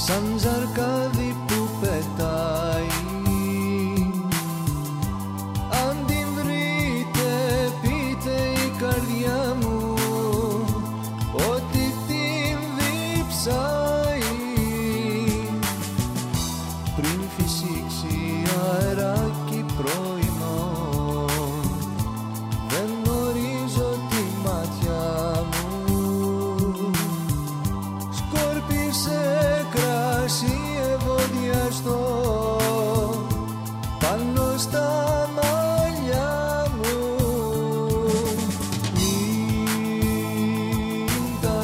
σαν ζαρκάδι που πετάει. Αν την βρείτε πείτε η καρδιά μου ότι την διψάει. Πριν φυσήξει αεράκι πρωινό δεν ορίζω τη μάτια μου. Σκόρπισε κρασί ευωδιαστό πάνω στα μαλλιά μου. Μην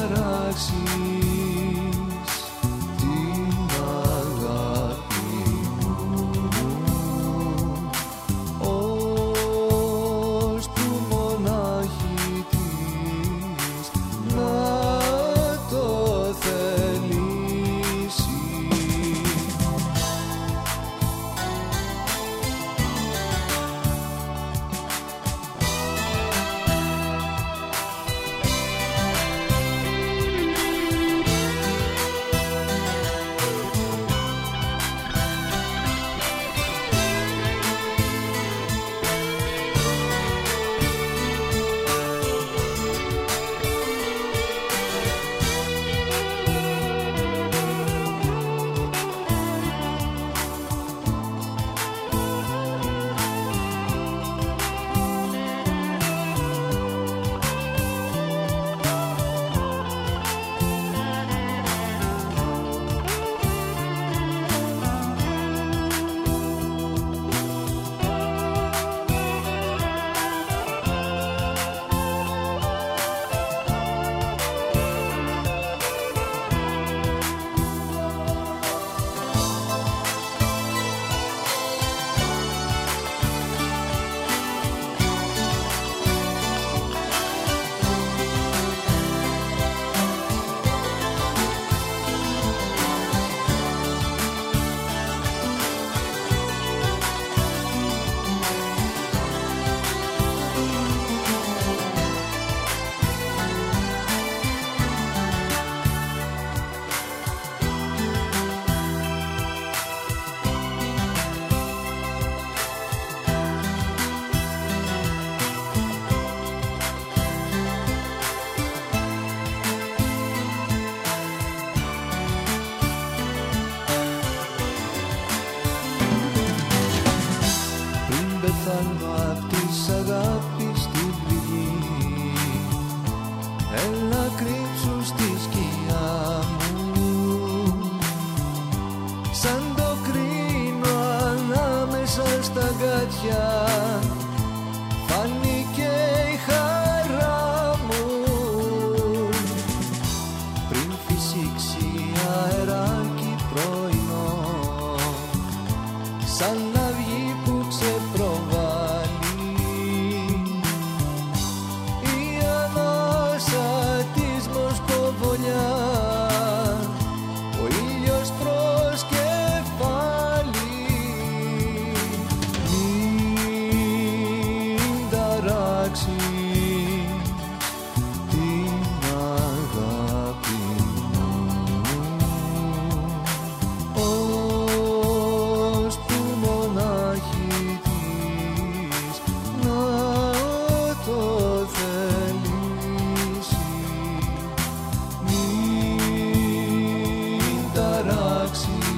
ταράξεις την αγάπη μου, ώσπου μονάχη της να το θελήσει. Πεθάνω απ' της αγάπης την πληγή, έλα κρύψου στη σκιά μου. Σαν το κρίνω ανάμεσα στα γάτια φάνηκε η χαρά μου. Πριν φυσήξει αεράκι πρωινό σαν αυγή που ξεπροβάλλει, η ανάσα της Μοσκοβολιά, ο ήλιος προς κεφάλι. Μην ταράξεις την αγάπη μου, ώσπου μονάχη της να το θελήσει. Μην ταράξεις